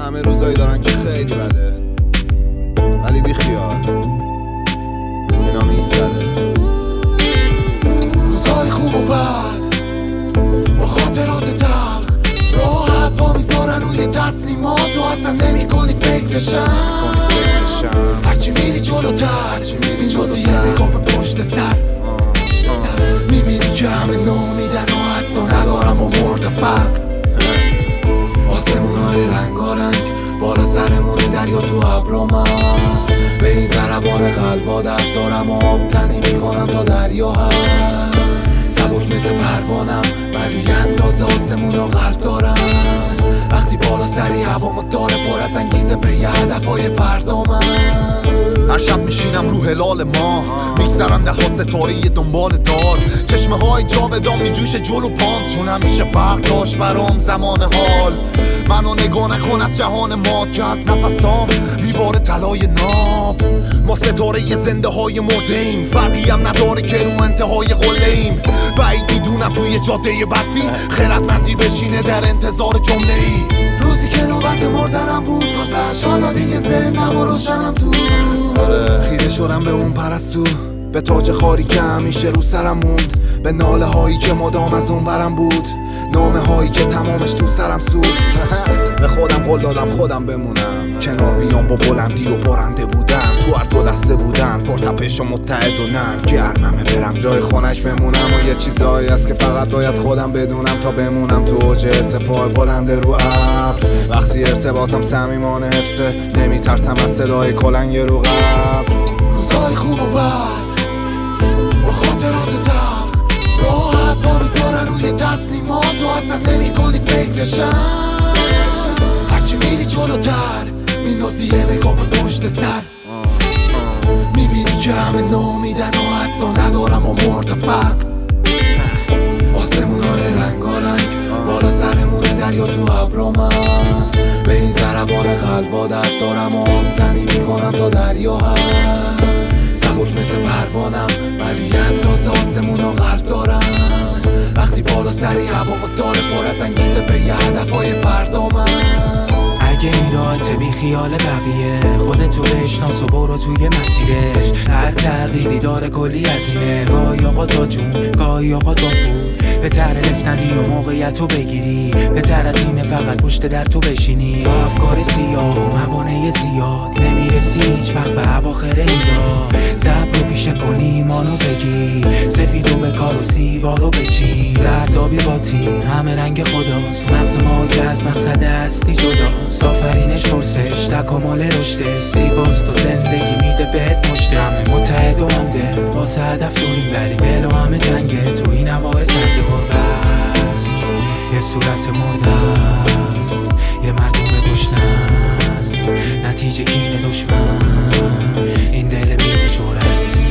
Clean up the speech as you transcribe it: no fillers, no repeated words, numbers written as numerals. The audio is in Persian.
همه روزایی دارن که خیلی بده، ولی بی خیال اینا میگذره. روزای خوب و بد با خاطرات تلخ راحت پا میذارن روی تصمیمات و اصلا نمی کنی فکرشم. هرچی میری جلوتر جزی یه نگاه به پشت سر میبینی که همه نامیدن و حتی ندارم و مرد فرق. آسمونای رنگارنگ بالا سرمونه، دریا تو ابرا، من به این ضربان قلب عادت دارم و آب تنی میکنم تا دریا هست. سبک مثل پروانم ولی اندازه آسمون و غرق دارم. وقتی بالا سری هوامو داره پر از انگیزه به یه هدفهای فردا من. هر شب میشینم رو هلال ماه، میگذرم ده ها ستاره دنبال دار. چشمه های جاودان میجوشه جلو پام، چون همیشه فرق داشت برام زمان حال. منو نگاه نکن از جهان ما که از نفسام میباره طلای ناب. ما ستاره زنده های مرده‌ایم، فرقی هم نداره که رو انتهای قله‌ایم. بعید میدونم توی جاده برفی خردمندی بشینه در انتظار جمله‌ای. روزی که نوبت مردنم بود گذشت، حالا دیگه ذهنم و روشنم توش بود. خیره شدم به اون پرستو، به تاج خاری که همیشه رو سرم موند، به ناله هایی که مدام از اون برم بود، نامه هایی که تمامش تو سرم سود. به خودم قول دادم خودم بمونم، کنار بیام با بلندی و بارنده بودن. تو هر دو دسته بودن، پرتپش و متحد و نرم. گرممه برم جای خونش بمونم و یه چیزایی هست که فقط باید خودم بدونم تا بمونم تو اوج ارتفاع بلند رو ابر. وقتی ارتباطم صمیمانه حفظه، نمیترسم از صدای کلنگ رو قبر. روزای خوب و بد با خاطرات تلخ راحت پا میذارن روی تصمیمات و اصلا نمی کنی فکرشم. هرچی میری جلوتر میندازی یه نگاه به پشت سر، میبینی که همه نامیدن و حتی ندارم و مرد فرق. آسمونای رنگارنگ بالا سرمونه، دریا تو ابرا، من به این ضربان قلب عادت دارم و آب تنی میکنم تا دریا هست. سبک مثل پروانم ولی اندازه آسمون و غرق دارم. وقتی بالا سری هوامو داره پر از انگیزه به یه هدفهای فردا من. اگه این راحت بی خیال بقیه، خودتو بشناس و برو توی مسیرش. هر تغییری داره کلی هزینه، گاهی آقا دا جون گاهی آقا دا پول. بهتر لفتنی و موقعیت رو بگیری، بهتر از اینه فقط پشت در تو بشینی. با افکار سیاه و موانع زیاد نمیرسی هیچ وقت به اواخر این راه. صبر رو پیشه کنی ایمانو بگی، سفید و به کار و سیبا رو بچین. زردابی باطین همه رنگ خداست، مغز ما که از مقصد هستی جداست. آفرینش پرسش تکامل رشدش، زیباست و زندگی میده بهت مژده. همه متحد و همدل واسه هدف داریم، ولی دل و همه تنگه تو این هوای سرد غربت. یه صورت مرده است، یه مردم گشنه است، نتیجه کین دشمن این دل میده جرأت.